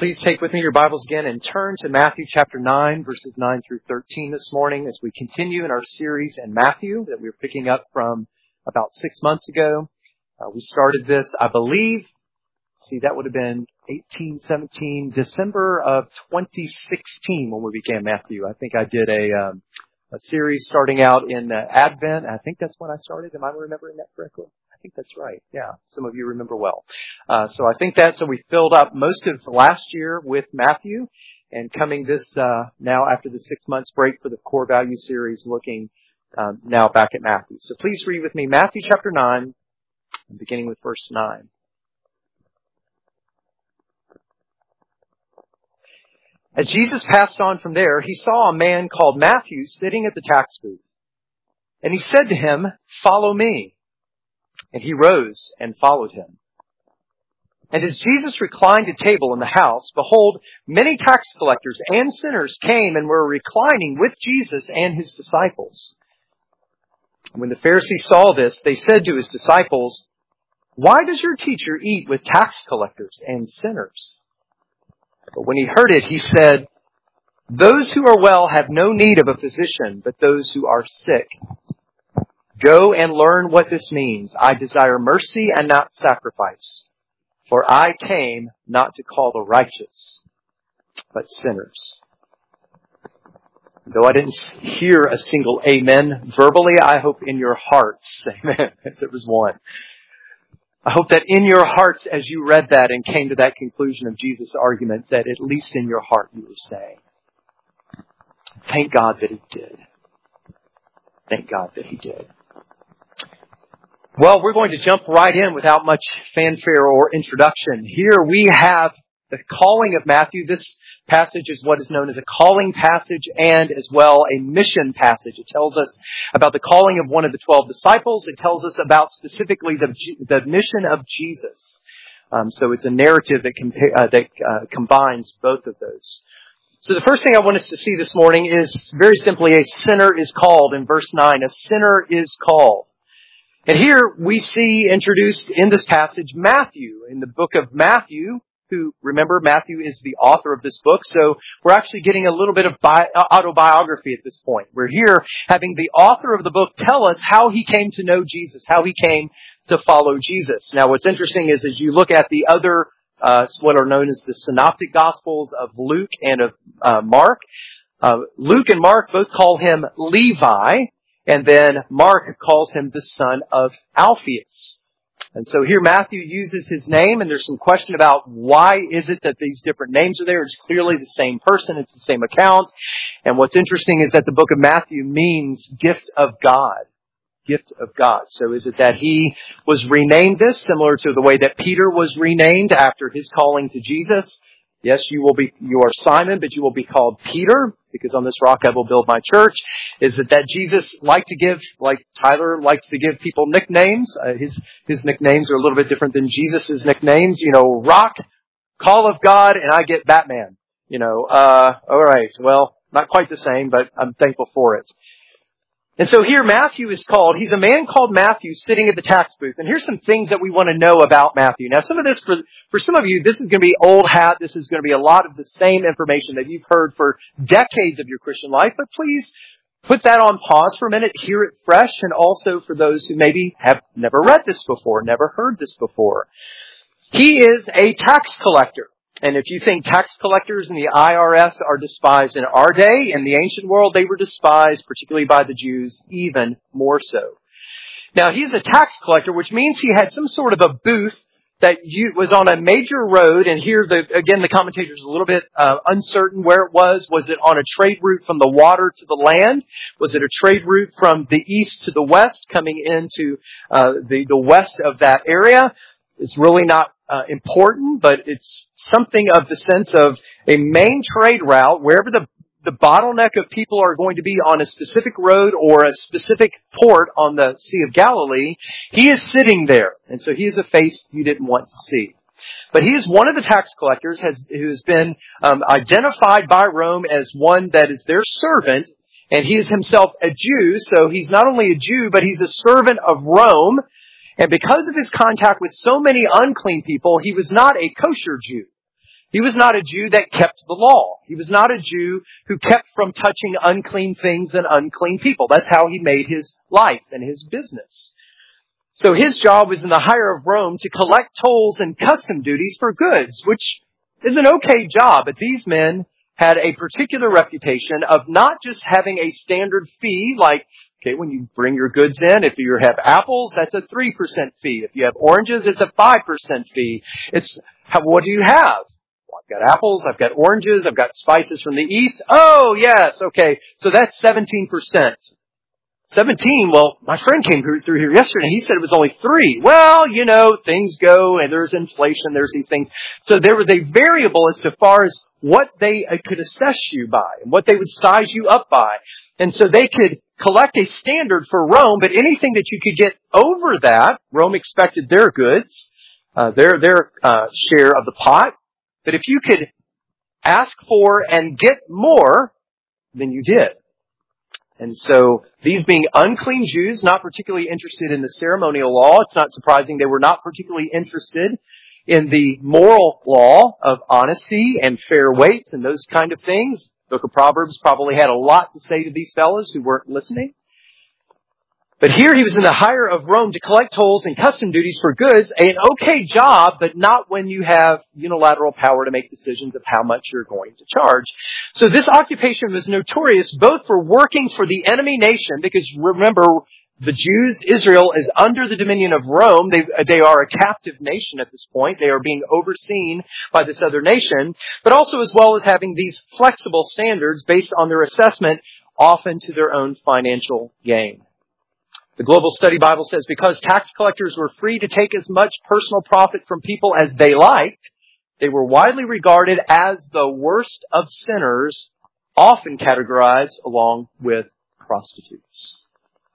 Please take with me your Bibles again and turn to Matthew chapter 9, verses 9 through 13 this morning as we continue in our series in Matthew that we were picking up from about 6 months ago. We started this, I believe, that would have been December of 2016 when we began Matthew. I think I did a series starting out in Advent. I think that's when I started. Am I remembering that correctly? I think that's right. Yeah, some of you remember well. So I think so we filled up most of last year with Matthew, and coming this now after the 6 months break for the core value series, looking now back at Matthew. So please read with me Matthew chapter 9, beginning with verse 9. As Jesus passed on from there, he saw a man called Matthew sitting at the tax booth. And he said to him, "Follow me." And he rose and followed him. And as Jesus reclined at table in the house, behold, many tax collectors and sinners came and were reclining with Jesus and his disciples. When the Pharisees saw this, they said to his disciples, "Why does your teacher eat with tax collectors and sinners?" But when he heard it, he said, "Those who are well have no need of a physician, but those who are sick. Go and learn what this means. I desire mercy and not sacrifice. For I came not to call the righteous, but sinners." Though I didn't hear a single amen verbally, I hope in your hearts, amen, if there was one. I hope that in your hearts, as you read that and came to that conclusion of Jesus' argument, that at least in your heart you were saying, "Thank God that he did. Thank God that he did." Well, we're going to jump right in without much fanfare or introduction. Here we have the calling of Matthew. This passage is what is known as a calling passage and as well a mission passage. It tells us about the calling of one of the 12 disciples. It tells us about specifically the mission of Jesus. So it's a narrative that combines both of those. So the first thing I want us to see this morning is very simply a sinner is called. In verse 9, a sinner is called. And here we see introduced in this passage Matthew, in the book of Matthew, who, remember, Matthew is the author of this book. So we're actually getting a little bit of autobiography at this point. We're here having the author of the book tell us how he came to know Jesus, how he came to follow Jesus. Now what's interesting is as you look at the other, what are known as the synoptic gospels of Luke and of Mark, Luke and Mark both call him Levi. And then Mark calls him the son of Alphaeus. And so here Matthew uses his name, and there's some question about why is it that these different names are there. It's clearly the same person. It's the same account. And what's interesting is that the book of Matthew means gift of God. Gift of God. So is it that he was renamed this, similar to the way that Peter was renamed after his calling to Jesus? Yes, you are Simon, but you will be called Peter, because on this rock I will build my church. Is it that Jesus liked to give, like Tyler likes to give people nicknames? His nicknames are a little bit different than Jesus' nicknames. Rock, Call of God, and I get Batman. All right. Well, not quite the same, but I'm thankful for it. And so here Matthew is called. He's a man called Matthew sitting at the tax booth. And here's some things that we want to know about Matthew. Now some of this, for some of you, this is going to be old hat. This is going to be a lot of the same information that you've heard for decades of your Christian life. But please put that on pause for a minute, hear it fresh, and also for those who maybe have never read this before, never heard this before. He is a tax collector. And if you think tax collectors and the IRS are despised in our day, in the ancient world, they were despised, particularly by the Jews, even more so. Now, he's a tax collector, which means he had some sort of a booth that was on a major road. And here, again, the commentators are a little bit uncertain where it was. Was it on a trade route from the water to the land? Was it a trade route from the east to the west, coming into the west of that area? It's really not important, but it's something of the sense of a main trade route, wherever the bottleneck of people are going to be on a specific road or a specific port on the Sea of Galilee. He is sitting there. And so he is a face you didn't want to see. But he is one of the tax collectors who has been identified by Rome as one that is their servant. And he is himself a Jew. So he's not only a Jew, but he's a servant of Rome. And because of his contact with so many unclean people, he was not a kosher Jew. He was not a Jew that kept the law. He was not a Jew who kept from touching unclean things and unclean people. That's how he made his life and his business. So his job was in the hire of Rome to collect tolls and custom duties for goods, which is an okay job, but these men had a particular reputation of not just having a standard fee, like, okay, when you bring your goods in, if you have apples, that's a 3% fee. If you have oranges, it's a 5% fee. What do you have? Well, I've got apples, I've got oranges, I've got spices from the east. Oh, yes, okay, so that's 17%. 17, well, my friend came through here yesterday and he said it was only 3. Well, things go and there's inflation, there's these things. So there was a variable as to far as what they could assess you by and what they would size you up by. And so they could collect a standard for Rome, but anything that you could get over that, Rome expected their goods, their share of the pot. But if you could ask for and get more, then you did. And so these being unclean Jews, not particularly interested in the ceremonial law, it's not surprising they were not particularly interested in the moral law of honesty and fair weights and those kind of things. The book of Proverbs probably had a lot to say to these fellows who weren't listening. But here he was in the hire of Rome to collect tolls and custom duties for goods, an okay job, but not when you have unilateral power to make decisions of how much you're going to charge. So this occupation was notorious both for working for the enemy nation, because remember, the Jews, Israel, is under the dominion of Rome. They are a captive nation at this point. They are being overseen by this other nation, but also as well as having these flexible standards based on their assessment, often to their own financial gain. The Global Study Bible says, because tax collectors were free to take as much personal profit from people as they liked, they were widely regarded as the worst of sinners, often categorized along with prostitutes.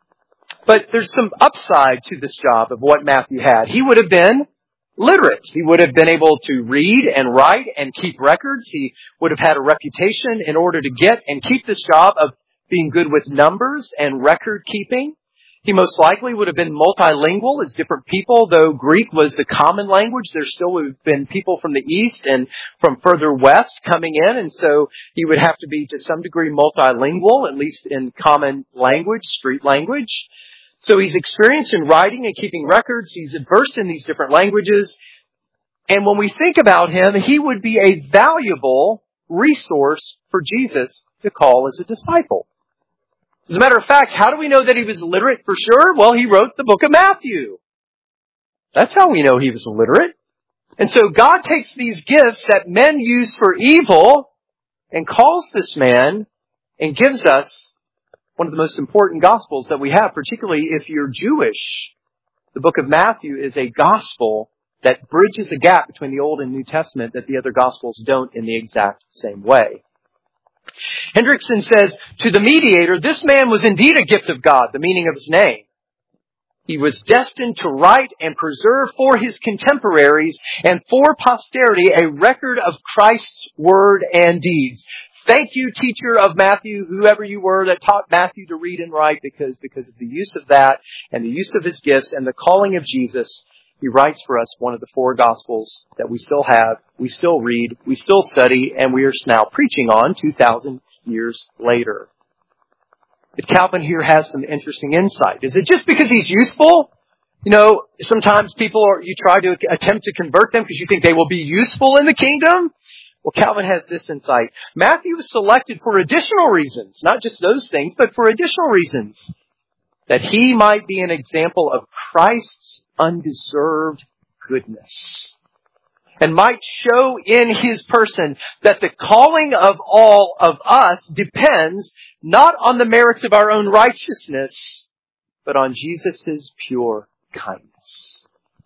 But there's some upside to this job of what Matthew had. He would have been literate. He would have been able to read and write and keep records. He would have had a reputation in order to get and keep this job of being good with numbers and record keeping. He most likely would have been multilingual as different people, though Greek was the common language. There still would have been people from the east and from further west coming in, and so he would have to be to some degree multilingual, at least in common language, street language. So he's experienced in writing and keeping records. He's versed in these different languages. And when we think about him, he would be a valuable resource for Jesus to call as a disciple. As a matter of fact, how do we know that he was literate for sure? Well, he wrote the book of Matthew. That's how we know he was literate. And so God takes these gifts that men use for evil and calls this man and gives us one of the most important gospels that we have, particularly if you're Jewish. The book of Matthew is a gospel that bridges a gap between the Old and New Testament that the other gospels don't in the exact same way. Hendrickson says, to the mediator, this man was indeed a gift of God, the meaning of his name. He was destined to write and preserve for his contemporaries and for posterity a record of Christ's word and deeds. Thank you, teacher of Matthew, whoever you were that taught Matthew to read and write, because of the use of that and the use of his gifts and the calling of Jesus, he writes for us one of the 4 Gospels that we still have, we still read, we still study, and we are now preaching on 2,000 years later. But Calvin here has some interesting insight. Is it just because he's useful? Sometimes you try to attempt to convert them because you think they will be useful in the kingdom. Well, Calvin has this insight. Matthew was selected for additional reasons, not just those things, but for additional reasons, that he might be an example of Christ's undeserved goodness, and might show in his person that the calling of all of us depends not on the merits of our own righteousness, but on Jesus' pure kindness.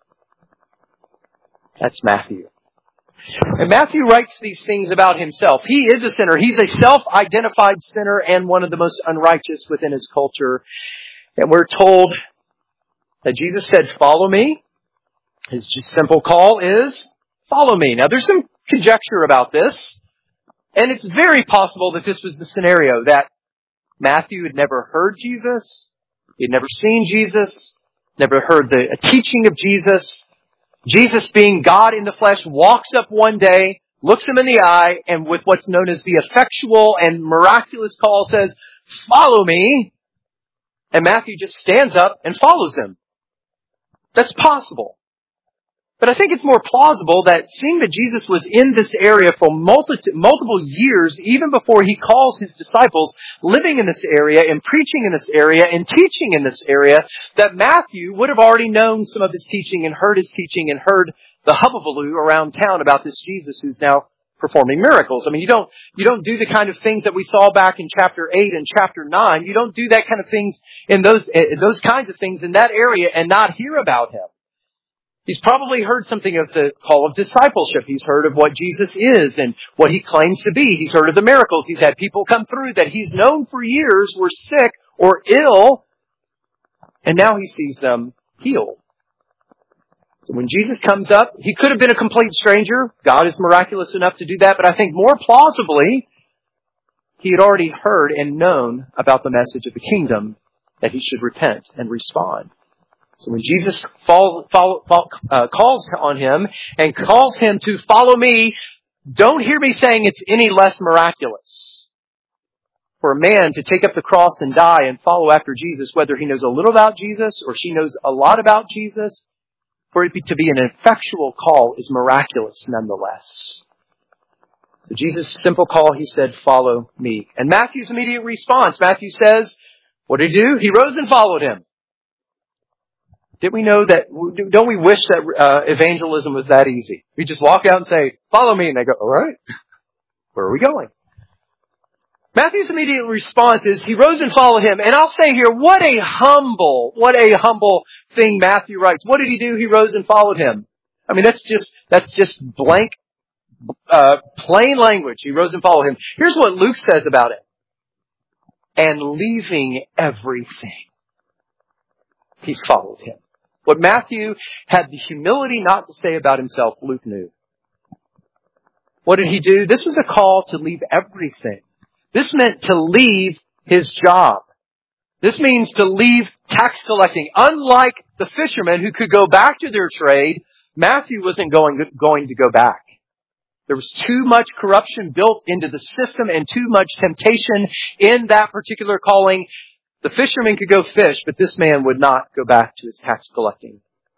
That's Matthew. And Matthew writes these things about himself. He is a sinner. He's a self-identified sinner and one of the most unrighteous within his culture. And we're told that Jesus said, follow me. His simple call is, follow me. Now, there's some conjecture about this, and it's very possible that this was the scenario, that Matthew had never heard Jesus, he had never seen Jesus, never heard the teaching of Jesus. Jesus, being God in the flesh, walks up one day, looks him in the eye, and with what's known as the effectual and miraculous call says, "Follow me." And Matthew just stands up and follows him. That's possible. But I think it's more plausible that seeing that Jesus was in this area for multiple years, even before he calls his disciples, living in this area and preaching in this area and teaching in this area, that Matthew would have already known some of his teaching and heard his teaching and heard the hubbubaloo around town about this Jesus who's now performing miracles. I mean, you don't do the kind of things that we saw back in chapter 8 and chapter 9. You don't do that kind of things in those kinds of things in that area and not hear about him. He's probably heard something of the call of discipleship. He's heard of what Jesus is and what he claims to be. He's heard of the miracles. He's had people come through that he's known for years were sick or ill, and now he sees them healed. So when Jesus comes up, he could have been a complete stranger. God is miraculous enough to do that, but I think more plausibly, he had already heard and known about the message of the kingdom, that he should repent and respond. So when Jesus calls on him and calls him to follow me, don't hear me saying it's any less miraculous for a man to take up the cross and die and follow after Jesus, whether he knows a little about Jesus or she knows a lot about Jesus. For it to be an effectual call is miraculous nonetheless. So Jesus' simple call, he said, "Follow me." And Matthew's immediate response, Matthew says, what did he do? He rose and followed him. Did we know that, don't we wish that evangelism was that easy? We just walk out and say, "Follow me," and they go, "All right, where are we going?" Matthew's immediate response is, he rose and followed him. And I'll say here, what a humble thing Matthew writes. What did he do? He rose and followed him. I mean, that's just blank, plain language. He rose and followed him. Here's what Luke says about it. And leaving everything, he followed him. What Matthew had the humility not to say about himself, Luke knew. What did he do? This was a call to leave everything. This meant to leave his job. This means to leave tax collecting. Unlike the fishermen who could go back to their trade, Matthew wasn't going to go back. There was too much corruption built into the system and too much temptation in that particular calling. The fisherman could go fish, but this man would not go back to his tax collecting.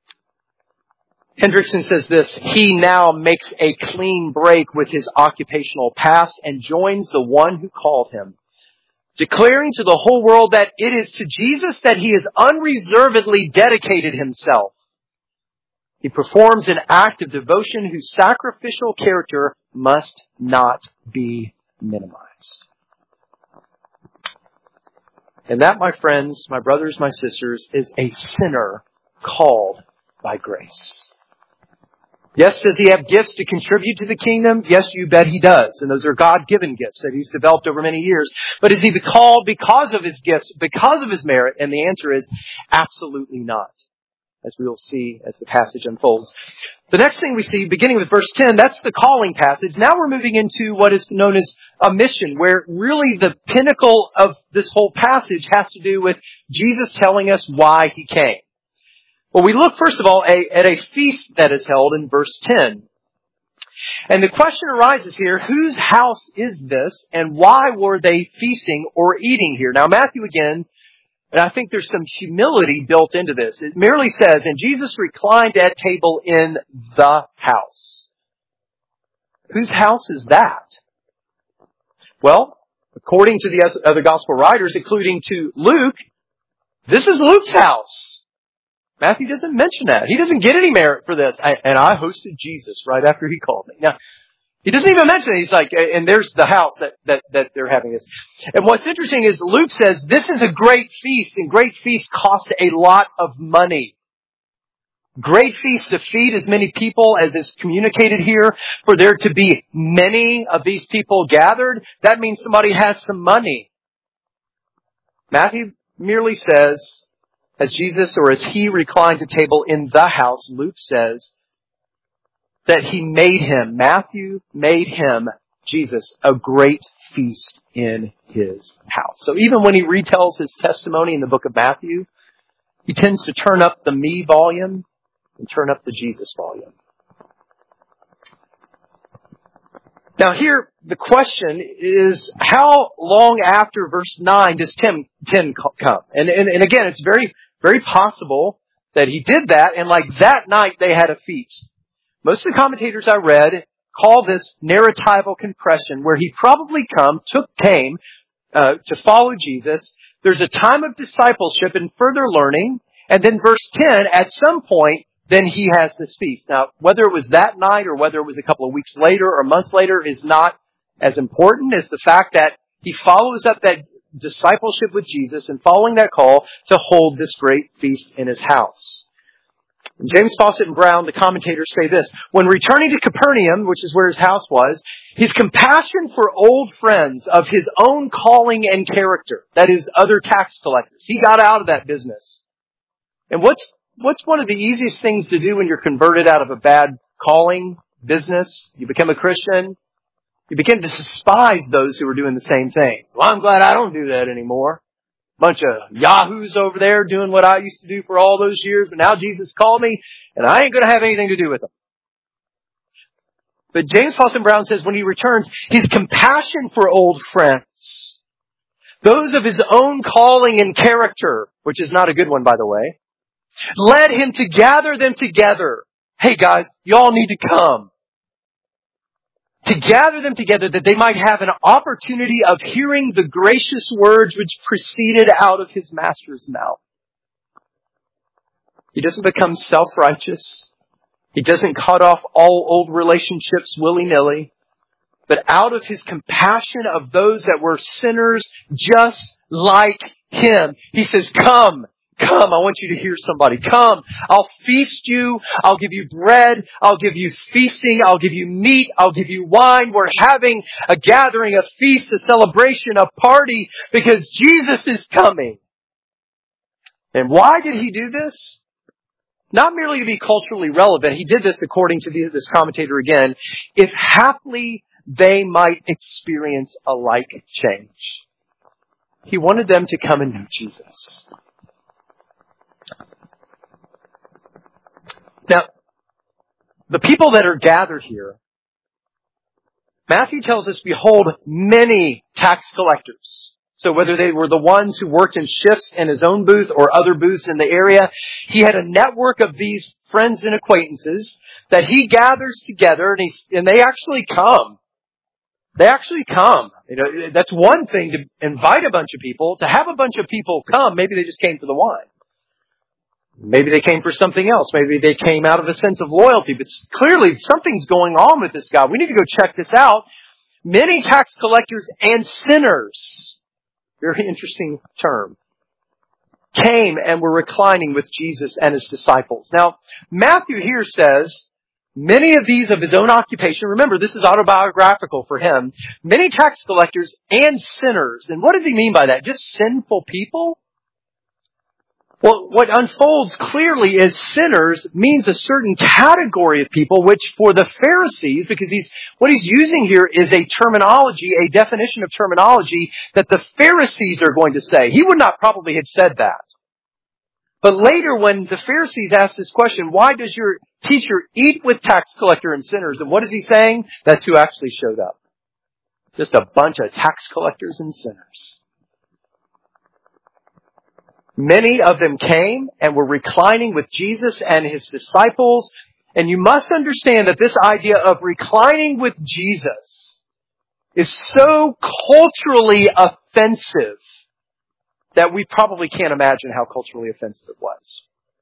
Hendrickson says this, he now makes a clean break with his occupational past and joins the one who called him, declaring to the whole world that it is to Jesus that he has unreservedly dedicated himself. He performs an act of devotion whose sacrificial character must not be minimized. And that, my friends, my brothers, my sisters, is a sinner called by grace. Yes, does he have gifts to contribute to the kingdom? Yes, you bet he does. And those are God-given gifts that he's developed over many years. But is he called because of his gifts, because of his merit? And the answer is absolutely not, as we will see as the passage unfolds. The next thing we see, beginning with verse 10, that's the calling passage. Now we're moving into what is known as a mission, where really the pinnacle of this whole passage has to do with Jesus telling us why he came. Well, we look first of all at a feast that is held in verse 10. And the question arises here, whose house is this and why were they feasting or eating here? Now Matthew again, and I think there's some humility built into this. It merely says, and Jesus reclined at table in the house. Whose house is that? Well, according to the other gospel writers, including to Luke, this is Luke's house. Matthew doesn't mention that. He doesn't get any merit for this. And I hosted Jesus right after he called me. Now, he doesn't even mention it. He's like, and there's the house that they're having this. And what's interesting is Luke says this is a great feast, and great feast costs a lot of money. Great feast to feed as many people as is communicated here. For there to be many of these people gathered, that means somebody has some money. Matthew merely says, as Jesus or as he reclined at table in the house, Luke says that he made him, Matthew made him, Jesus, a great feast in his house. So even when he retells his testimony in the book of Matthew, he tends to turn up the me volume and turn up the Jesus volume. Now here, the question is, how long after verse 9 does 10 come? And again, it's very, very possible that he did that, and like that night they had a feast. Most of the commentators I read call this narratival compression, where he probably came to follow Jesus. There's a time of discipleship and further learning, and then verse 10, at some point, then he has this feast. Now, whether it was that night or whether it was a couple of weeks later or months later is not as important as the fact that he follows up that discipleship with Jesus and following that call to hold this great feast in his house. And James Fawcett and Brown, the commentators, say this: when returning to Capernaum, which is where his house was, his compassion for old friends of his own calling and character, that is, other tax collectors, he got out of that business. And what's one of the easiest things to do when you're converted out of a bad calling, business? You become a Christian. You begin to despise those who are doing the same things. Well, I'm glad I don't do that anymore. Bunch of yahoos over there doing what I used to do for all those years, but now Jesus called me, and I ain't going to have anything to do with them. But James Fawcett Brown says when he returns, his compassion for old friends, those of his own calling and character, which is not a good one, by the way, led him to gather them together. Hey guys, y'all need to come. To gather them together that they might have an opportunity of hearing the gracious words which proceeded out of his master's mouth. He doesn't become self-righteous. He doesn't cut off all old relationships willy-nilly. But out of his compassion of those that were sinners just like him, he says, come, I want you to hear somebody. Come, I'll feast you. I'll give you bread. I'll give you feasting. I'll give you meat. I'll give you wine. We're having a gathering, a feast, a celebration, a party because Jesus is coming. And why did he do this? Not merely to be culturally relevant. He did this according to this commentator again, if haply they might experience a like change. He wanted them to come and know Jesus. Now, the people that are gathered here, Matthew tells us, behold, many tax collectors. So whether they were the ones who worked in shifts in his own booth or other booths in the area, he had a network of these friends and acquaintances that he gathers together, and they actually come. They actually come. You know, that's one thing to invite a bunch of people. To have a bunch of people come, maybe they just came for the wine. Maybe they came for something else. Maybe they came out of a sense of loyalty. But clearly something's going on with this guy. We need to go check this out. Many tax collectors and sinners, very interesting term, came and were reclining with Jesus and his disciples. Now, Matthew here says, many of these of his own occupation, remember this is autobiographical for him, many tax collectors and sinners. And what does he mean by that? Just sinful people? Well, what unfolds clearly is sinners means a certain category of people, which for the Pharisees, because what he's using here is a terminology, a definition of terminology that the Pharisees are going to say. He would not probably have said that. But later when the Pharisees ask this question, why does your teacher eat with tax collector and sinners? And what is he saying? That's who actually showed up. Just a bunch of tax collectors and sinners. Many of them came and were reclining with Jesus and his disciples. And you must understand that this idea of reclining with Jesus is so culturally offensive that we probably can't imagine how culturally offensive it was.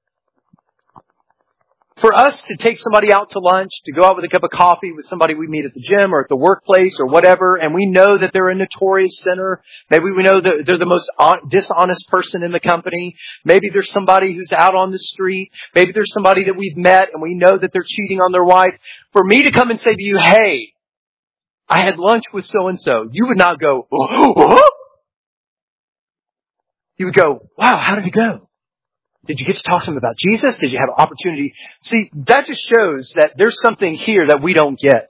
For us to take somebody out to lunch, to go out with a cup of coffee with somebody we meet at the gym or at the workplace or whatever, and we know that they're a notorious sinner. Maybe we know that they're the most dishonest person in the company. Maybe there's somebody who's out on the street. Maybe there's somebody that we've met and we know that they're cheating on their wife. For me to come and say to you, hey, I had lunch with so-and-so, you would not go, oh. You would go, wow, how did it go? Did you get to talk to him about Jesus? Did you have an opportunity? See, that just shows that there's something here that we don't get.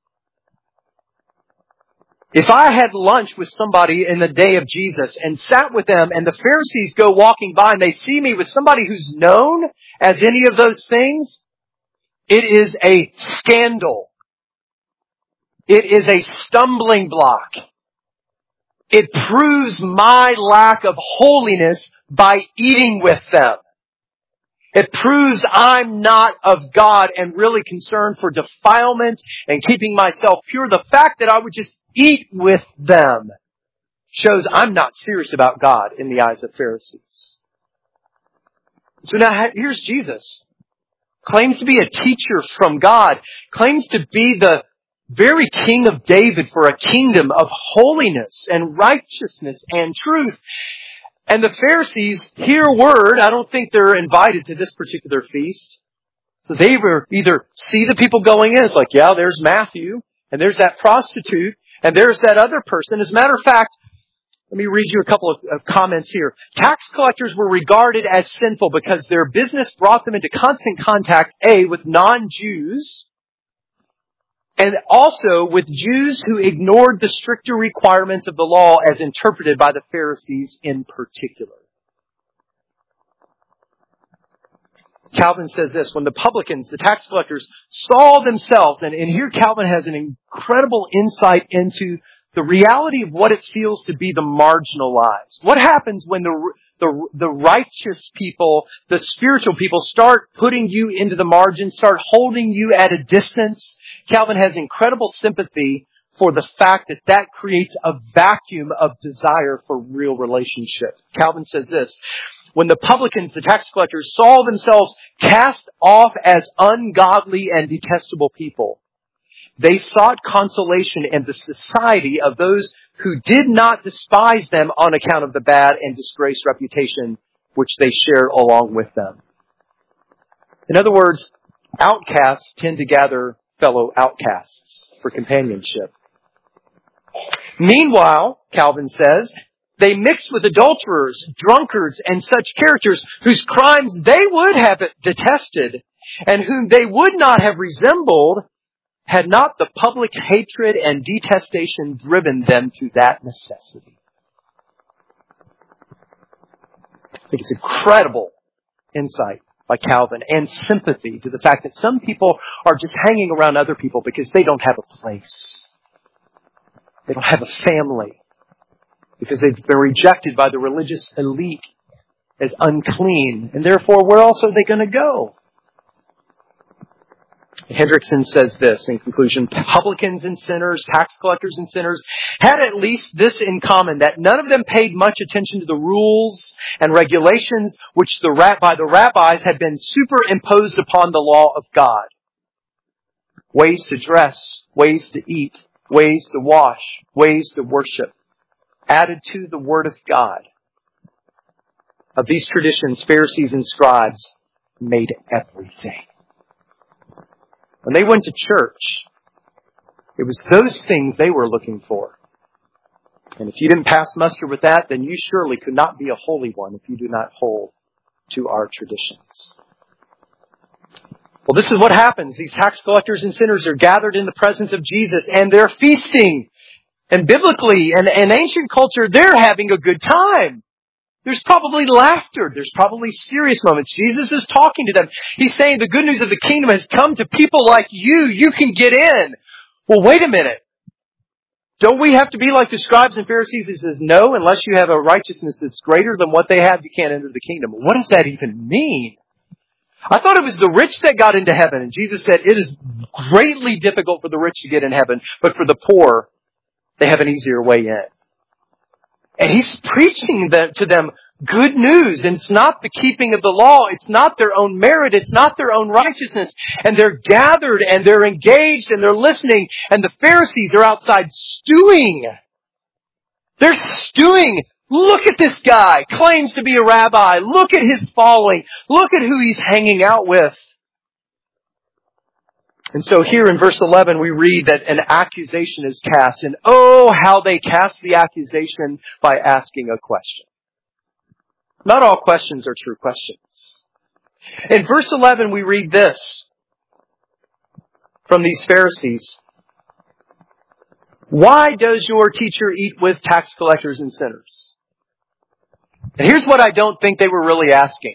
If I had lunch with somebody in the day of Jesus and sat with them and the Pharisees go walking by and they see me with somebody who's known as any of those things, it is a scandal. It is a stumbling block. It proves my lack of holiness by eating with them. It proves I'm not of God and really concerned for defilement and keeping myself pure. The fact that I would just eat with them shows I'm not serious about God in the eyes of Pharisees. So now here's Jesus. Claims to be a teacher from God. Claims to be the very King of David for a kingdom of holiness and righteousness and truth. And the Pharisees hear word. I don't think they're invited to this particular feast. So they were either see the people going in. It's like, yeah, there's Matthew. And there's that prostitute. And there's that other person. As a matter of fact, let me read you a couple of comments here. Tax collectors were regarded as sinful because their business brought them into constant contact, A, with non-Jews, and also with Jews who ignored the stricter requirements of the law as interpreted by the Pharisees in particular. Calvin says this, when the publicans, the tax collectors, saw themselves, and here Calvin has an incredible insight into the reality of what it feels to be the marginalized. What happens when the righteous people, the spiritual people start putting you into the margins, start holding you at a distance? Calvin has incredible sympathy for the fact that that creates a vacuum of desire for real relationship. Calvin says this, when the publicans, the tax collectors, saw themselves cast off as ungodly and detestable people, they sought consolation in the society of those who did not despise them on account of the bad and disgraced reputation which they shared along with them. In other words, outcasts tend to gather fellow outcasts for companionship. Meanwhile, Calvin says, they mixed with adulterers, drunkards, and such characters whose crimes they would have detested and whom they would not have resembled had not the public hatred and detestation driven them to that necessity. I think it's incredible insight by Calvin and sympathy to the fact that some people are just hanging around other people because they don't have a place. They don't have a family. Because they've been rejected by the religious elite as unclean. And therefore, where else are they going to go? Hendrickson says this in conclusion, publicans and sinners, tax collectors and sinners had at least this in common, that none of them paid much attention to the rules and regulations which by the rabbis had been superimposed upon the law of God. Ways to dress, ways to eat, ways to wash, ways to worship, added to the Word of God. Of these traditions, Pharisees and scribes made everything. When they went to church, it was those things they were looking for. And if you didn't pass muster with that, then you surely could not be a holy one if you do not hold to our traditions. Well, this is what happens. These tax collectors and sinners are gathered in the presence of Jesus and they're feasting. And biblically and ancient culture, they're having a good time. There's probably laughter. There's probably serious moments. Jesus is talking to them. He's saying the good news of the kingdom has come to people like you. You can get in. Well, wait a minute. Don't we have to be like the scribes and Pharisees who says, no, unless you have a righteousness that's greater than what they have, you can't enter the kingdom. What does that even mean? I thought it was the rich that got into heaven. And Jesus said it is greatly difficult for the rich to get in heaven, but for the poor, they have an easier way in. And he's preaching to them good news. And it's not the keeping of the law. It's not their own merit. It's not their own righteousness. And they're gathered and they're engaged and they're listening. And the Pharisees are outside stewing. They're stewing. Look at this guy. Claims to be a rabbi. Look at his following. Look at who he's hanging out with. And so here in verse 11, we read that an accusation is cast. And oh, how they cast the accusation by asking a question. Not all questions are true questions. In verse 11, we read this from these Pharisees. Why does your teacher eat with tax collectors and sinners? And here's what I don't think they were really asking.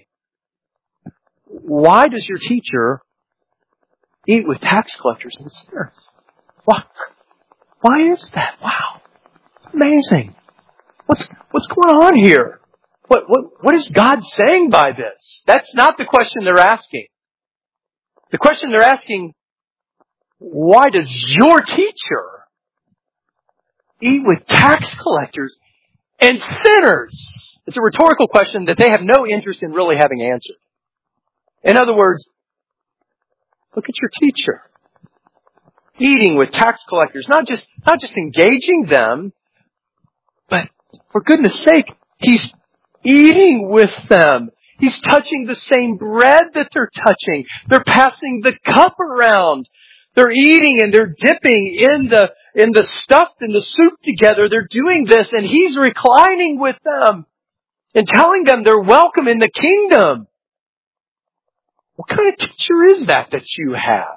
Why does your teacher eat with tax collectors and sinners? Why is that? Wow. It's amazing. What's going on here? What is God saying by this? That's not the question they're asking. The question they're asking, why does your teacher eat with tax collectors and sinners? It's a rhetorical question that they have no interest in really having answered. In other words, look at your teacher. Eating with tax collectors, not just engaging them, but for goodness sake, he's eating with them. He's touching the same bread that they're touching. They're passing the cup around. They're eating and they're dipping in the stuff and the soup together. They're doing this and he's reclining with them and telling them they're welcome in the kingdom. What kind of teacher is that you have?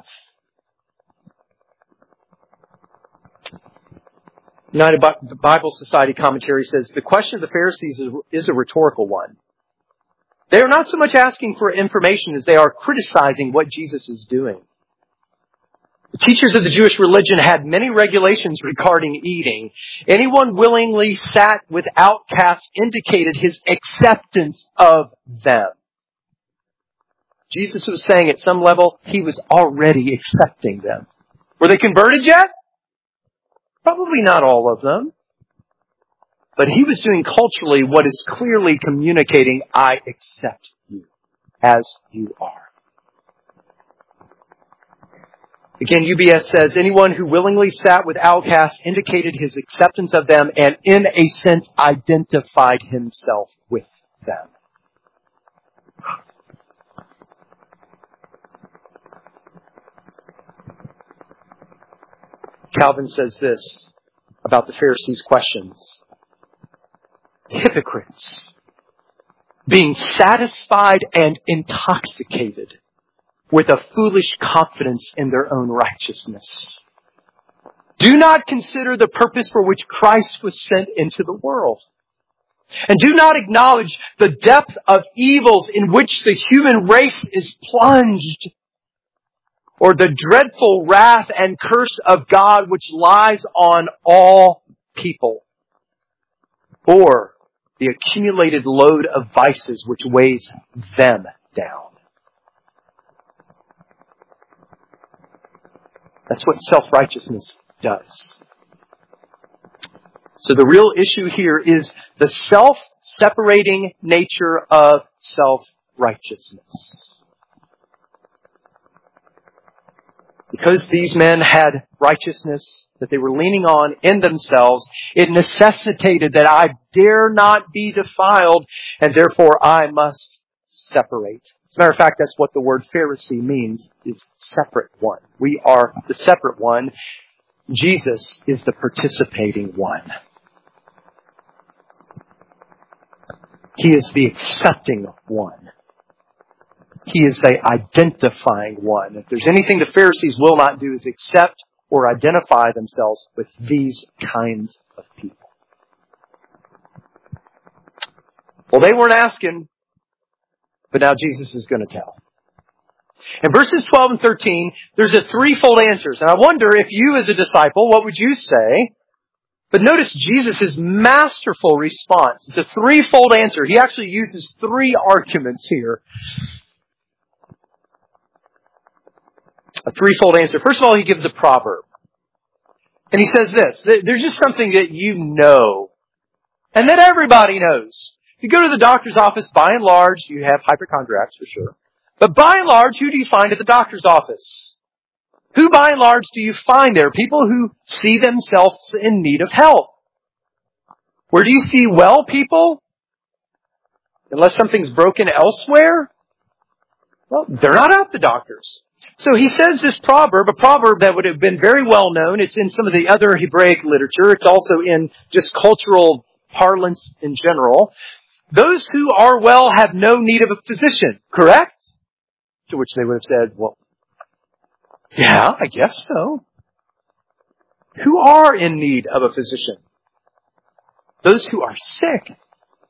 United Bible Society commentary says, the question of the Pharisees is a rhetorical one. They are not so much asking for information as they are criticizing what Jesus is doing. The teachers of the Jewish religion had many regulations regarding eating. Anyone willingly sat with outcasts indicated his acceptance of them. Jesus was saying at some level, he was already accepting them. Were they converted yet? Probably not all of them. But he was doing culturally what is clearly communicating, I accept you as you are. Again, UBS says, anyone who willingly sat with outcasts indicated his acceptance of them and in a sense identified himself with them. Calvin says this about the Pharisees' questions. Hypocrites, being satisfied and intoxicated with a foolish confidence in their own righteousness, do not consider the purpose for which Christ was sent into the world. And do not acknowledge the depth of evils in which the human race is plunged, or the dreadful wrath and curse of God which lies on all people, or the accumulated load of vices which weighs them down. That's what self-righteousness does. So the real issue here is the self-separating nature of self-righteousness. Because these men had righteousness that they were leaning on in themselves, it necessitated that I dare not be defiled, and therefore I must separate. As a matter of fact, that's what the word Pharisee means, is separate one. We are the separate one. Jesus is the participating one. He is the accepting one. He is the identifying one. If there's anything the Pharisees will not do is accept or identify themselves with these kinds of people. Well, they weren't asking, but now Jesus is going to tell. In verses 12 and 13, there's a threefold answers. And I wonder if you as a disciple, what would you say? But notice Jesus' masterful response. It's a threefold answer. He actually uses three arguments here. A threefold answer. First of all, he gives a proverb. And he says this, there's just something that you know, and that everybody knows. You go to the doctor's office, by and large, you have hypochondriacs for sure. But by and large, who do you find at the doctor's office? Who by and large do you find there? People who see themselves in need of help. Where do you see well people? Unless something's broken elsewhere? Well, they're not at the doctor's. So he says this proverb, a proverb that would have been very well known. It's in some of the other Hebraic literature. It's also in just cultural parlance in general. Those who are well have no need of a physician, correct? To which they would have said, well, yeah, I guess so. Who are in need of a physician? Those who are sick.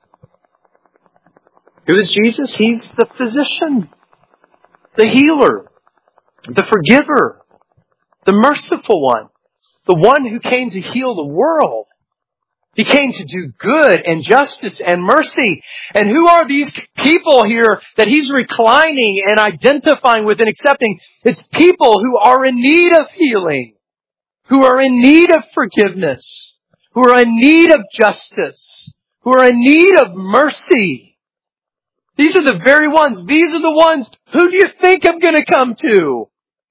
Who is Jesus? He's the physician, the healer, the forgiver, the merciful one. the one who came to heal the world. He came to do good and justice and mercy. And who are these people here that he's reclining and identifying with and accepting? It's people who are in need of healing, who are in need of forgiveness, who are in need of justice, who are in need of mercy. These are the very ones. These are the ones. Who do you think I'm going to come to?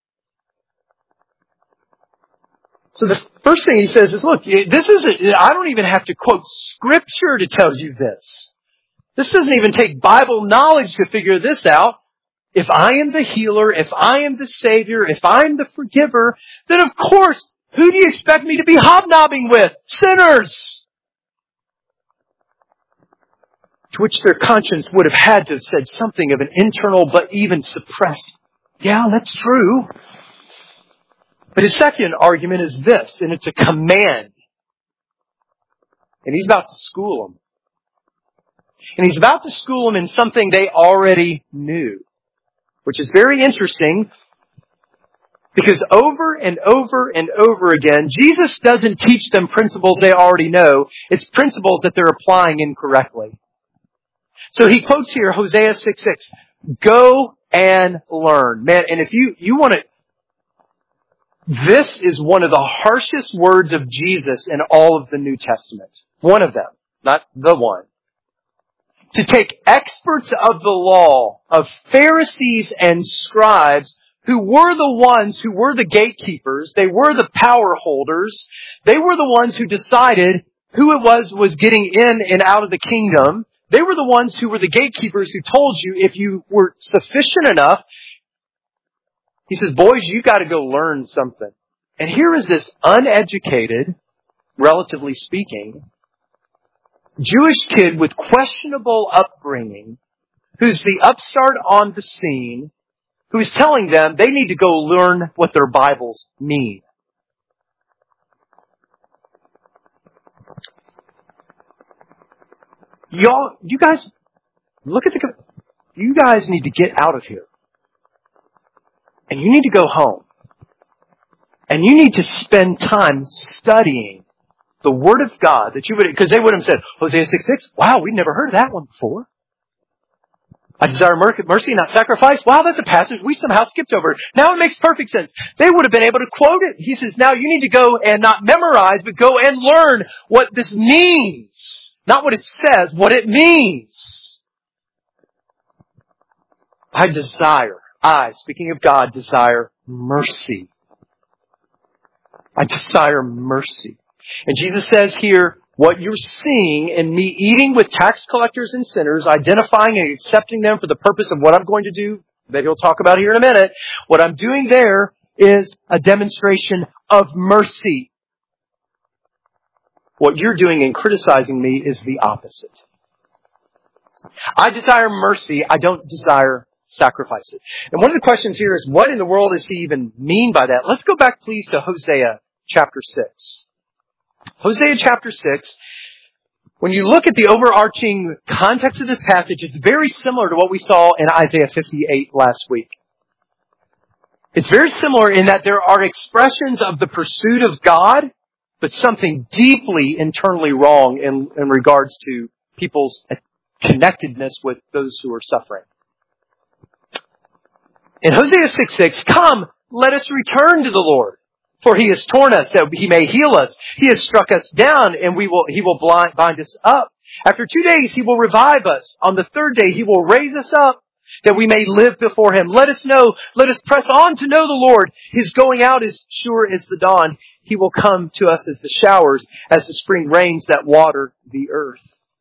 So the first thing he says is, look, I don't even have to quote scripture to tell you this. This doesn't even take Bible knowledge to figure this out. If I am the healer, if I am the Savior, if I'm the forgiver, then of course, who do you expect me to be hobnobbing with? Sinners! To which their conscience would have had to have said something of an internal but even suppressed, yeah, that's true. But his second argument is this, and it's a command. And he's about to school them. And he's about to school them in something they already knew, which is very interesting because over and over and over again, Jesus doesn't teach them principles they already know. It's principles that they're applying incorrectly. So he quotes here Hosea 6:6, go and learn. Man, and if you want to, this is one of the harshest words of Jesus in all of the New Testament. One of them, not the one. To take experts of the law, of Pharisees and scribes, who were the ones who were the gatekeepers, they were the power holders, they were the ones who decided who it was getting in and out of the kingdom. They were the ones who were the gatekeepers who told you if you were sufficient enough. He says, boys, you got to go learn something. And here is this uneducated, relatively speaking, Jewish kid with questionable upbringing, who's the upstart on the scene, who's telling them they need to go learn what their Bibles mean. You guys, look at you guys need to get out of here. And you need to go home. And you need to spend time studying the Word of God that you would, because they would have said, Hosea 6:6, wow, we'd never heard of that one before. I desire mercy, not sacrifice. Wow, that's a passage we somehow skipped over. Now it makes perfect sense. They would have been able to quote it. He says, now you need to go and not memorize, but go and learn what this means. Not what it says, what it means. Speaking of God, desire mercy. I desire mercy. And Jesus says here, what you're seeing in me eating with tax collectors and sinners, identifying and accepting them for the purpose of what I'm going to do, that he'll talk about here in a minute, what I'm doing there is a demonstration of mercy. What you're doing in criticizing me is the opposite. I desire mercy. I don't desire sacrifice it. And one of the questions here is, what in the world does he even mean by that? Let's go back, please, to Hosea chapter 6. Hosea chapter 6, when you look at the overarching context of this passage, it's very similar to what we saw in Isaiah 58 last week. It's very similar in that there are expressions of the pursuit of God, but something deeply internally wrong in regards to people's connectedness with those who are suffering. In Hosea 6:6, come, let us return to the Lord. For he has torn us that he may heal us. He has struck us down and he will bind us up. After 2 days he will revive us. On the third day he will raise us up that we may live before him. Let us press on to know the Lord. His going out is sure as the dawn. He will come to us as the showers, as the spring rains that water the earth.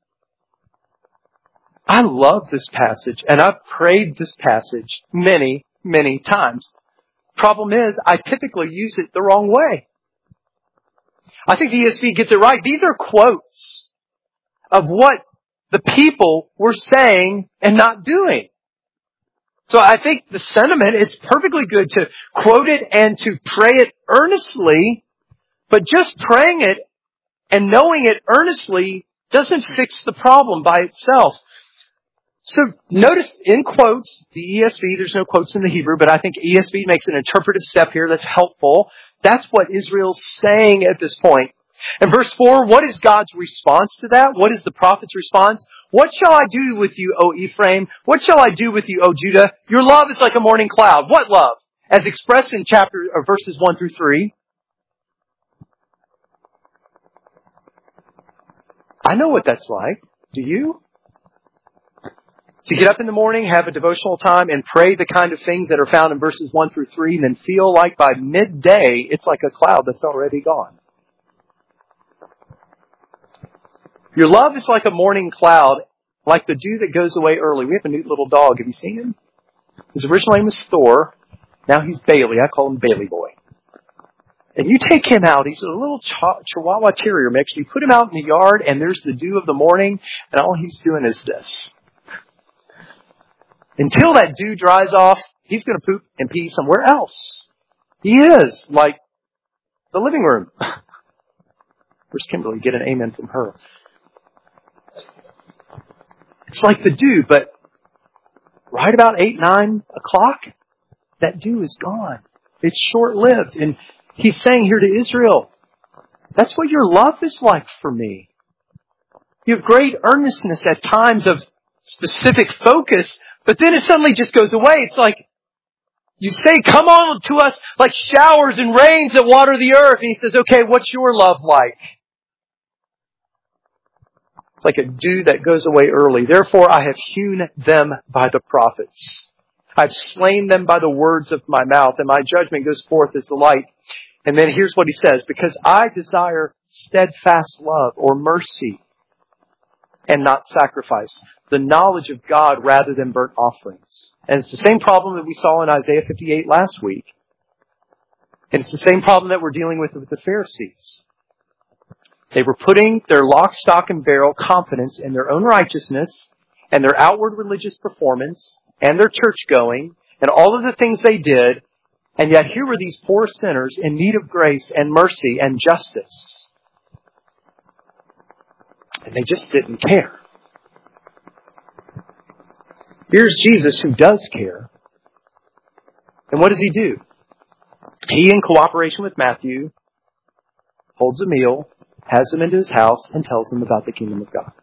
I love this passage, and I've prayed this passage many, many times. Problem is, I typically use it the wrong way. I think the ESV gets it right. These are quotes of what the people were saying and not doing. So I think the sentiment, it's perfectly good to quote it and to pray it earnestly, but just praying it and knowing it earnestly doesn't fix the problem by itself. So notice in quotes, the ESV, there's no quotes in the Hebrew, but I think ESV makes an interpretive step here that's helpful. That's what Israel's saying at this point. In verse 4, what is God's response to that? What is the prophet's response? What shall I do with you, O Ephraim? What shall I do with you, O Judah? Your love is like a morning cloud. What love? As expressed in verses 1 through 3. I know what that's like. Do you? To get up in the morning, have a devotional time, and pray the kind of things that are found in verses 1 through 3, and then feel like by midday, it's like a cloud that's already gone. Your love is like a morning cloud, like the dew that goes away early. We have a neat little dog. Have you seen him? His original name was Thor. Now he's Bailey. I call him Bailey Boy. And you take him out. He's a little Chihuahua Terrier mix. You put him out in the yard, and there's the dew of the morning, and all he's doing is this. Until that dew dries off, he's going to poop and pee somewhere else. He is, like the living room. Where's Kimberly? Get an amen from her. It's like the dew, but right about 8, 9 o'clock, that dew is gone. It's short-lived. And he's saying here to Israel, that's what your love is like for me. You have great earnestness at times of specific focus, but then it suddenly just goes away. It's like you say, come on to us like showers and rains that water the earth. And he says, okay, what's your love like? It's like a dew that goes away early. Therefore, I have hewn them by the prophets. I've slain them by the words of my mouth, and my judgment goes forth as the light. And then here's what he says, because I desire steadfast love or mercy and not sacrifice, the knowledge of God rather than burnt offerings. And it's the same problem that we saw in Isaiah 58 last week. And it's the same problem that we're dealing with the Pharisees. They were putting their lock, stock, and barrel confidence in their own righteousness and their outward religious performance and their church going and all of the things they did. And yet here were these poor sinners in need of grace and mercy and justice. And they just didn't care. Here's Jesus who does care. And what does he do? He, in cooperation with Matthew, holds a meal, has them into his house, and tells them about the kingdom of God.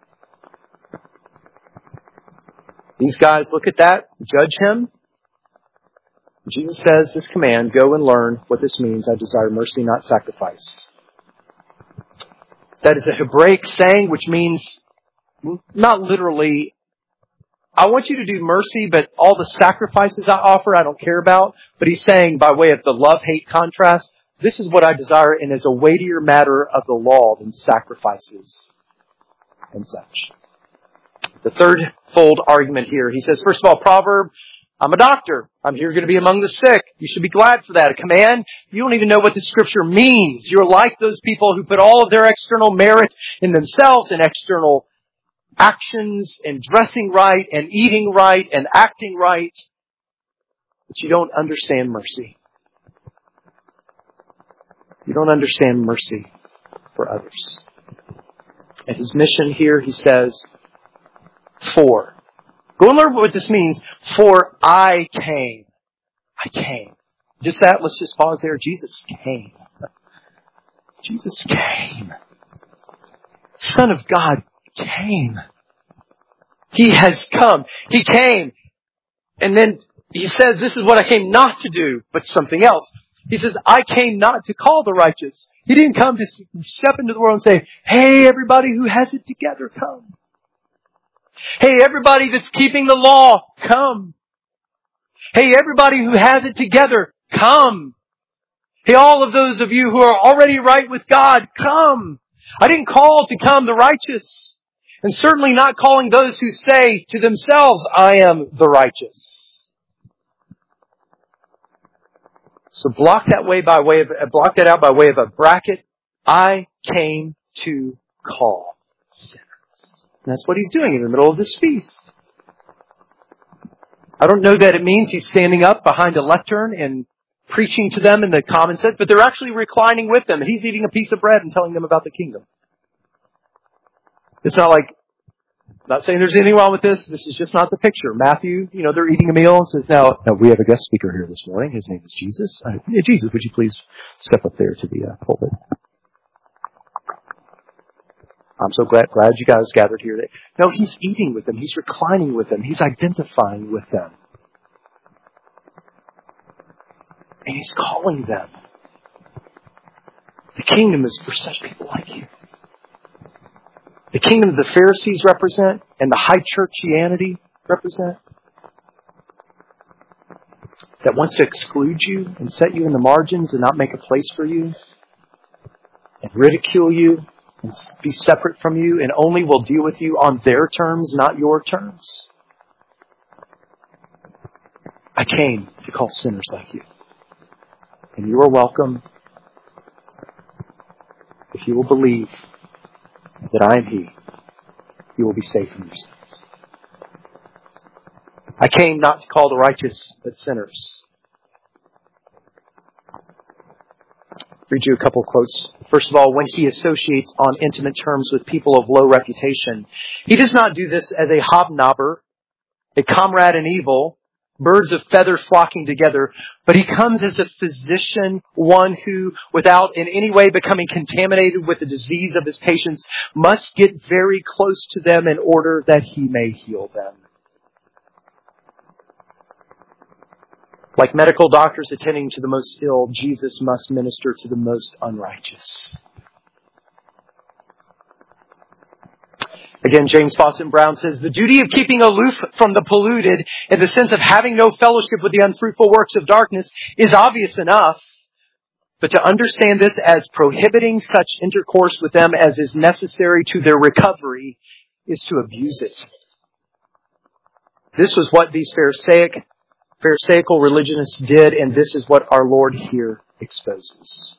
These guys look at that, judge him. Jesus says this command, go and learn what this means. I desire mercy, not sacrifice. That is a Hebraic saying, which means not literally, I want you to do mercy, but all the sacrifices I offer, I don't care about. But he's saying, by way of the love-hate contrast, this is what I desire, and it's a weightier matter of the law than sacrifices and such. The third-fold argument here, he says, first of all, proverb, I'm a doctor. I'm here going to be among the sick. You should be glad for that. A command, you don't even know what the scripture means. You're like those people who put all of their external merit in themselves and external actions and dressing right and eating right and acting right. But you don't understand mercy. You don't understand mercy for others. And his mission here, he says, go and learn what this means. For I came. I came. Just that, let's just pause there. Jesus came. Jesus came. Son of God came. He has come. He came. And then he says, this is what I came not to do, but something else. He says, I came not to call the righteous. He didn't come to step into the world and say, hey, everybody who has it together, come. Hey, everybody that's keeping the law, come. Hey, everybody who has it together, come. Hey, all of those of you who are already right with God, come. I didn't call to come the righteous. And certainly not calling those who say to themselves, I am the righteous. So block that out by way of a bracket. I came to call sinners. And that's what he's doing in the middle of this feast. I don't know that it means he's standing up behind a lectern and preaching to them in the common sense, but they're actually reclining with them, and he's eating a piece of bread and telling them about the kingdom. It's not like, Not saying there's anything wrong with this. This is just not the picture. Matthew, they're eating a meal and says, now we have a guest speaker here this morning. His name is Jesus. Jesus, would you please step up there to the pulpit? I'm so glad you guys gathered here. No, he's eating with them. He's reclining with them. He's identifying with them. And he's calling them. The kingdom is for such people like you. The kingdom the Pharisees represent and the high churchianity represent, that wants to exclude you and set you in the margins and not make a place for you and ridicule you and be separate from you and only will deal with you on their terms, not your terms. I came to call sinners like you. And you are welcome if you will believe that I am He. You will be safe from your sins. I came not to call the righteous, but sinners. Read you a couple of quotes. First of all, when He associates on intimate terms with people of low reputation, He does not do this as a hobnobber, a comrade in evil, birds of feather flocking together, but He comes as a physician, one who, without in any way becoming contaminated with the disease of His patients, must get very close to them in order that He may heal them. Like medical doctors attending to the most ill, Jesus must minister to the most unrighteous. Again, James Fawcett Brown says, the duty of keeping aloof from the polluted in the sense of having no fellowship with the unfruitful works of darkness is obvious enough. But to understand this as prohibiting such intercourse with them as is necessary to their recovery is to abuse it. This was what these Pharisaical religionists did, and this is what our Lord here exposes.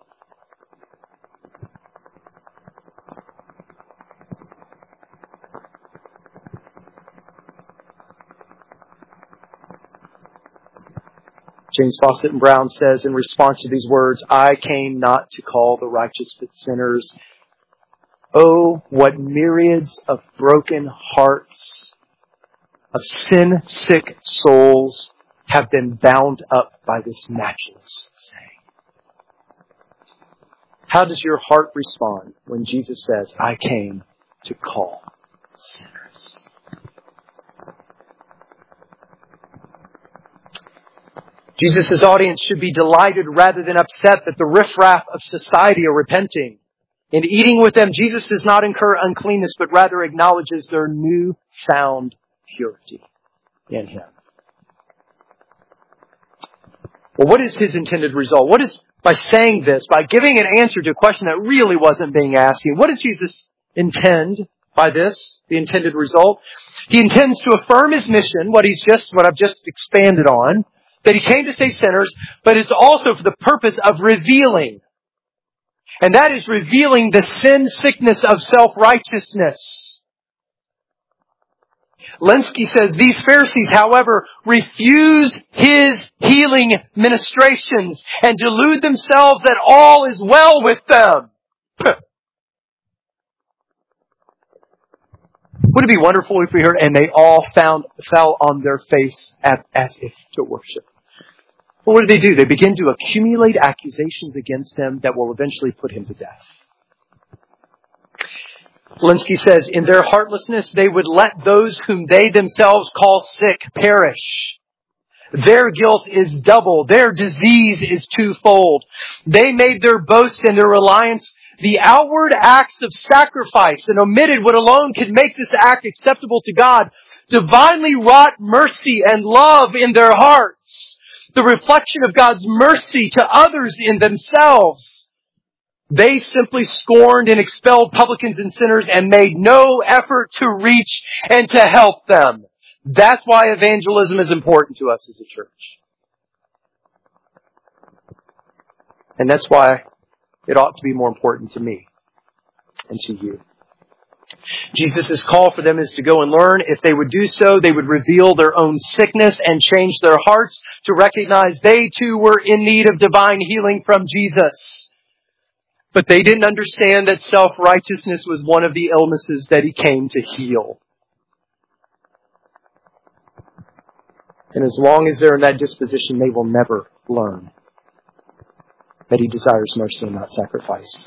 James Fawcett Brown says in response to these words, I came not to call the righteous but sinners. Oh, what myriads of broken hearts, of sin-sick souls have been bound up by this matchless saying. How does your heart respond when Jesus says, I came to call sinners? Jesus' audience should be delighted rather than upset that the riffraff of society are repenting. In eating with them, Jesus does not incur uncleanness, but rather acknowledges their newfound purity in Him. Well, what is His intended result? What is, by saying this, by giving an answer to a question that really wasn't being asked, what does Jesus intend by this, the intended result? He intends to affirm His mission, what I've just expanded on, that He came to save sinners, but it's also for the purpose of revealing. And that is revealing the sin sickness of self-righteousness. Lenski says, these Pharisees, however, refuse His healing ministrations and delude themselves that all is well with them. Would it be wonderful if we heard, and they all fell on their face as if to worship? Well, what do? They begin to accumulate accusations against Him that will eventually put Him to death. Lenski says, in their heartlessness, they would let those whom they themselves call sick perish. Their guilt is double. Their disease is twofold. They made their boast and their reliance the outward acts of sacrifice and omitted what alone could make this act acceptable to God. Divinely wrought mercy and love in their hearts. The reflection of God's mercy to others in themselves. They simply scorned and expelled publicans and sinners and made no effort to reach and to help them. That's why evangelism is important to us as a church. And that's why it ought to be more important to me and to you. Jesus' call for them is to go and learn. If they would do so, they would reveal their own sickness and change their hearts to recognize they too were in need of divine healing from Jesus. But they didn't understand that self-righteousness was one of the illnesses that He came to heal. And as long as they're in that disposition, they will never learn that He desires mercy and not sacrifice.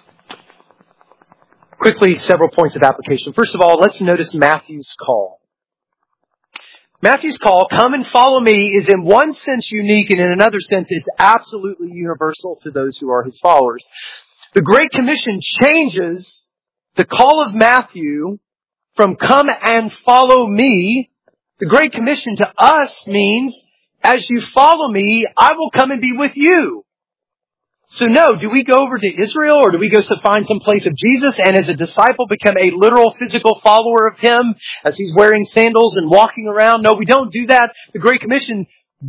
Quickly, several points of application. First of all, let's notice Matthew's call. Matthew's call, come and follow me, is in one sense unique, and in another sense it's absolutely universal to those who are His followers. The Great Commission changes the call of Matthew from come and follow me. The Great Commission to us means, as you follow me, I will come and be with you. So no, do we go over to Israel or do we go to find some place of Jesus and as a disciple become a literal physical follower of Him as He's wearing sandals and walking around? No, we don't do that. The Great Commission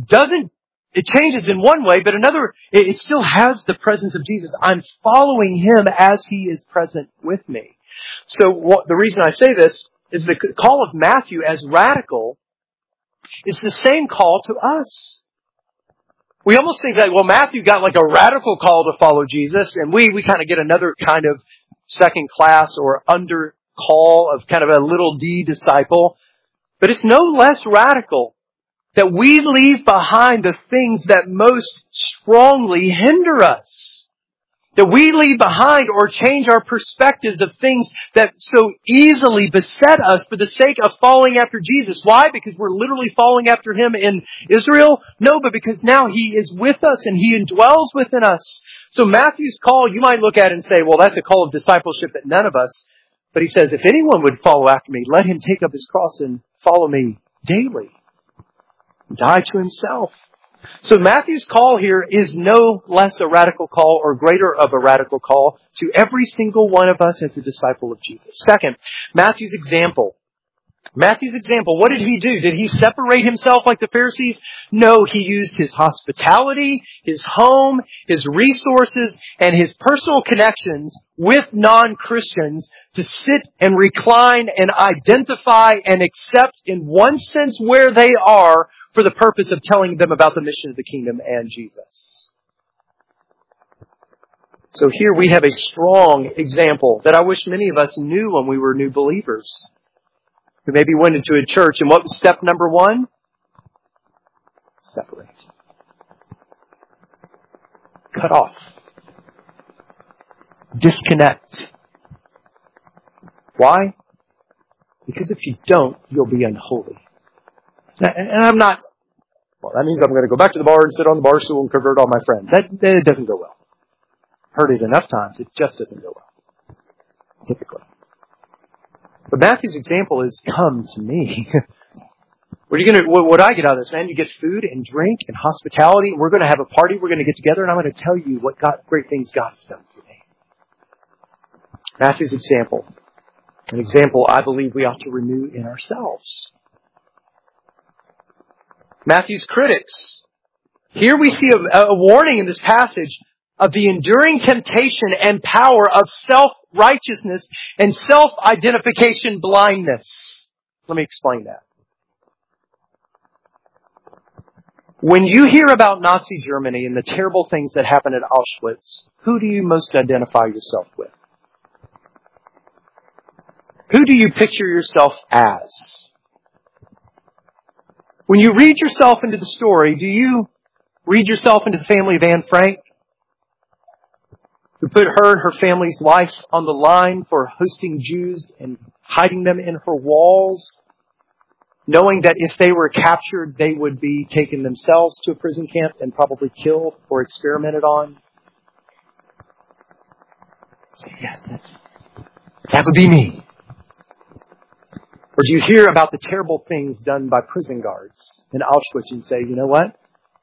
it changes in one way, but another, it still has the presence of Jesus. I'm following Him as He is present with me. So the reason I say this is the call of Matthew as radical is the same call to us. We almost think that, well, Matthew got like a radical call to follow Jesus, and we kind of get another kind of second class or under call of kind of a little d disciple. But it's no less radical that we leave behind the things that most strongly hinder us. That we leave behind or change our perspectives of things that so easily beset us for the sake of following after Jesus. Why? Because we're literally following after Him in Israel? No, but because now He is with us and He indwells within us. So Matthew's call, you might look at it and say, well, that's a call of discipleship that none of us. But he says, if anyone would follow after me, let him take up his cross and follow me daily. Die to himself. So Matthew's call here is no less a radical call or greater of a radical call to every single one of us as a disciple of Jesus. Second, Matthew's example. What did He do? Did He separate Himself like the Pharisees? No, He used His hospitality, His home, His resources, and His personal connections with non-Christians to sit and recline and identify and accept in one sense where they are for the purpose of telling them about the mission of the kingdom and Jesus. So here we have a strong example that I wish many of us knew when we were new believers. We maybe went into a church, and what was step number 1? Separate. Cut off. Disconnect. Why? Because if you don't, you'll be unholy. And I'm not, well, that means I'm going to go back to the bar and sit on the bar stool and convert all my friends. That doesn't go well. Heard it enough times, it just doesn't go well. Typically. But Matthew's example is, come to me. What do I get out of this, man? You get food and drink and hospitality. We're going to have a party. We're going to get together, and I'm going to tell you what great things God's done for me. Matthew's example. An example I believe we ought to renew in ourselves. Matthew's critics. Here we see a warning in this passage of the enduring temptation and power of self-righteousness and self-identification blindness. Let me explain that. When you hear about Nazi Germany and the terrible things that happened at Auschwitz, who do you most identify yourself with? Who do you picture yourself as? When you read yourself into the story, do you read yourself into the family of Anne Frank, who put her and her family's life on the line for hosting Jews and hiding them in her walls, knowing that if they were captured, they would be taken themselves to a prison camp and probably killed or experimented on? Say, yes, that would be me. Or do you hear about the terrible things done by prison guards in Auschwitz and say, you know what?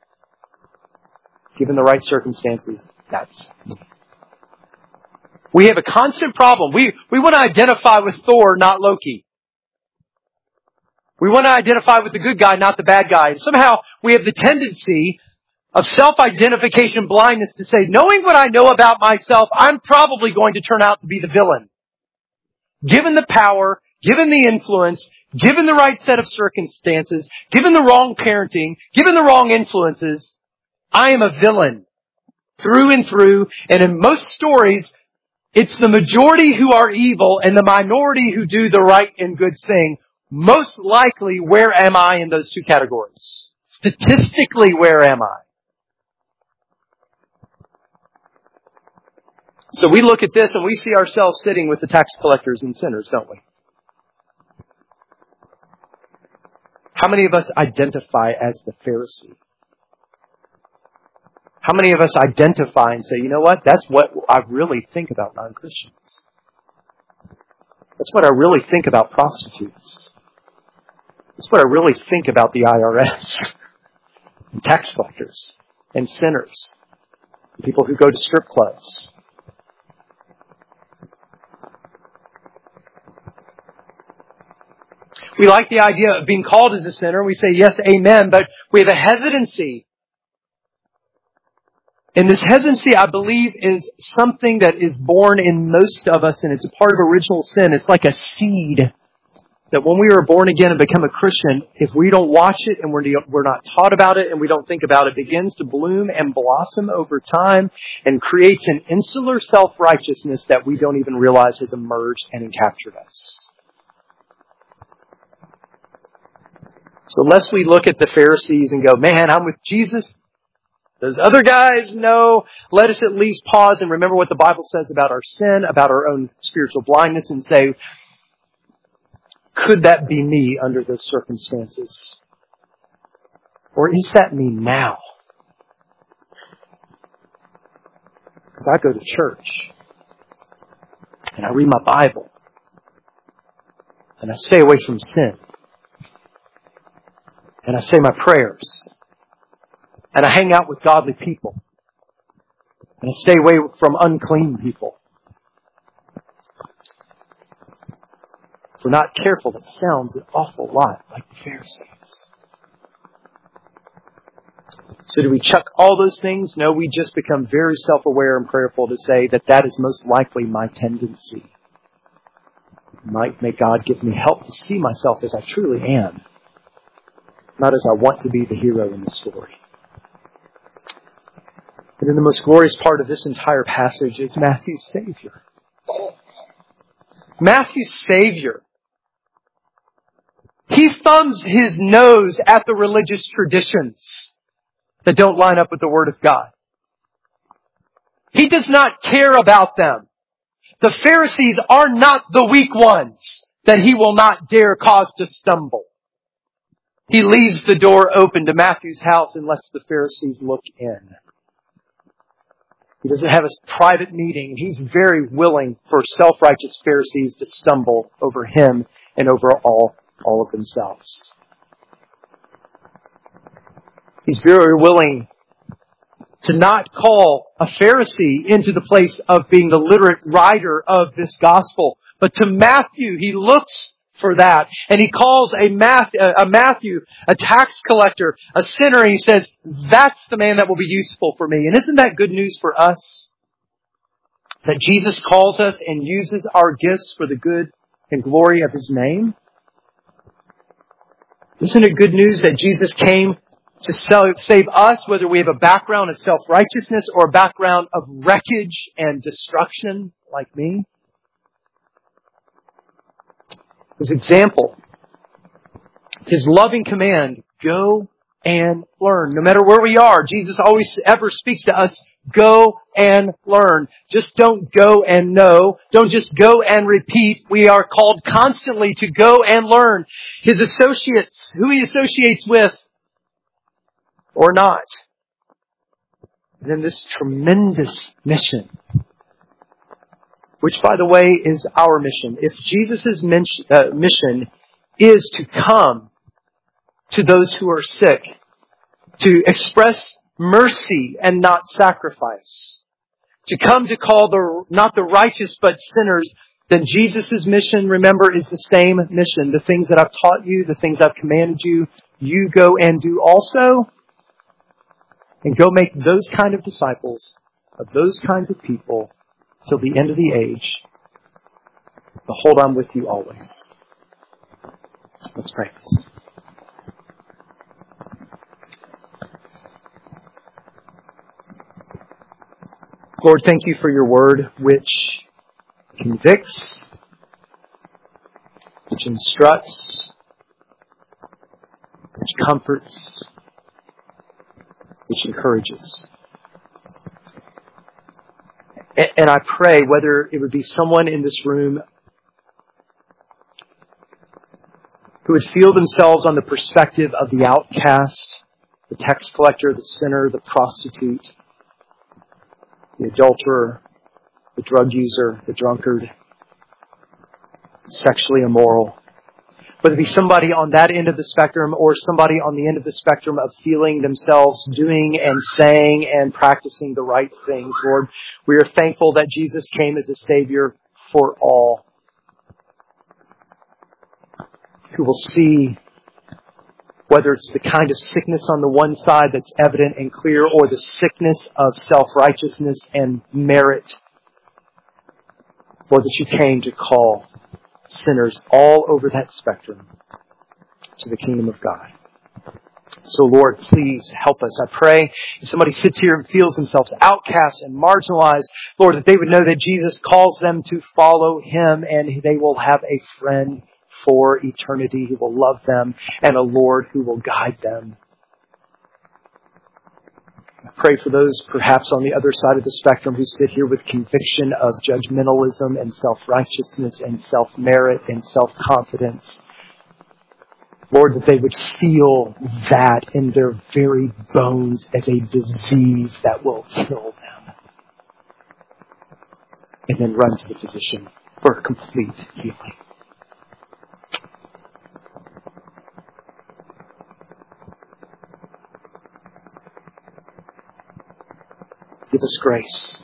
Given the right circumstances, that's me. We have a constant problem. We want to identify with Thor, not Loki. We want to identify with the good guy, not the bad guy. And somehow we have the tendency of self-identification blindness to say, knowing what I know about myself, I'm probably going to turn out to be the villain. Given the power, given the influence, given the right set of circumstances, given the wrong parenting, given the wrong influences, I am a villain through and through. And in most stories, it's the majority who are evil and the minority who do the right and good thing. Most likely, where am I in those two categories? Statistically, where am I? So we look at this and we see ourselves sitting with the tax collectors and sinners, don't we? How many of us identify as the Pharisee? How many of us identify and say, you know what? That's what I really think about non-Christians. That's what I really think about prostitutes. That's what I really think about the IRS, and tax collectors, and sinners, and people who go to strip clubs. We like the idea of being called as a sinner. We say, yes, amen, but we have a hesitancy. And this hesitancy, I believe, is something that is born in most of us, and it's a part of original sin. It's like a seed that when we are born again and become a Christian, if we don't watch it and we're not taught about it and we don't think about it, it begins to bloom and blossom over time and creates an insular self-righteousness that we don't even realize has emerged and captured us. So unless we look at the Pharisees and go, man, I'm with Jesus. Those other guys, no. Let us at least pause and remember what the Bible says about our sin, about our own spiritual blindness, and say, could that be me under those circumstances? Or is that me now? Because I go to church, and I read my Bible, and I stay away from sin. And I say my prayers. And I hang out with godly people. And I stay away from unclean people. If we're not careful, it sounds an awful lot like the Pharisees. So do we chuck all those things? No, we just become very self-aware and prayerful to say that is most likely my tendency. May God give me help to see myself as I truly am. Not as I want to be the hero in the story. And then the most glorious part of this entire passage is Matthew's Savior. Matthew's Savior. He thumbs his nose at the religious traditions that don't line up with the Word of God. He does not care about them. The Pharisees are not the weak ones that he will not dare cause to stumble. He leaves the door open to Matthew's house and lets the Pharisees look in. He doesn't have a private meeting. He's very willing for self-righteous Pharisees to stumble over him and over all of themselves. He's very willing to not call a Pharisee into the place of being the literate writer of this gospel. But to Matthew, he looks for that. And he calls a Matthew, a tax collector, a sinner, and he says, that's the man that will be useful for me. And isn't that good news for us? That Jesus calls us and uses our gifts for the good and glory of His name? Isn't it good news that Jesus came to save us, whether we have a background of self-righteousness or a background of wreckage and destruction like me? His example, His loving command, go and learn. No matter where we are, Jesus always ever speaks to us, go and learn. Just don't go and know. Don't just go and repeat. We are called constantly to go and learn. His associates, who He associates with or not. And then this tremendous mission, which, by the way, is our mission. If Jesus' mission is to come to those who are sick, to express mercy and not sacrifice, to come to call not the righteous but sinners, then Jesus' mission, remember, is the same mission. The things that I've taught you, the things I've commanded you, you go and do also. And go make those kind of disciples of those kinds of people till the end of the age. Behold, I'm with you always. Let's pray. Lord, thank you for your word, which convicts, which instructs, which comforts, encourages. And I pray, whether it would be someone in this room who would feel themselves on the perspective of the outcast, the tax collector, the sinner, the prostitute, the adulterer, the drug user, the drunkard, sexually immoral. Whether it be somebody on that end of the spectrum or somebody on the end of the spectrum of feeling themselves doing and saying and practicing the right things, Lord, we are thankful that Jesus came as a Savior for all, who will see whether it's the kind of sickness on the one side that's evident and clear or the sickness of self-righteousness and merit, Lord, that you came to call sinners all over that spectrum to the kingdom of God. So, Lord, please help us. I pray if somebody sits here and feels themselves outcast and marginalized, Lord, that they would know that Jesus calls them to follow Him and they will have a friend for eternity who will love them and a Lord who will guide them. I pray for those perhaps on the other side of the spectrum who sit here with conviction of judgmentalism and self-righteousness and self-merit and self-confidence. Lord, that they would feel that in their very bones as a disease that will kill them. And then run to the physician for complete healing. Give us grace.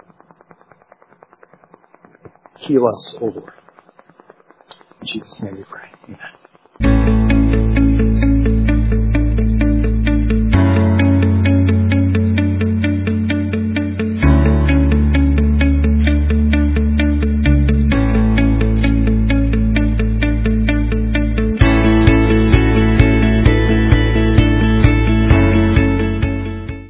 Heal us, O Lord. In Jesus' name we pray.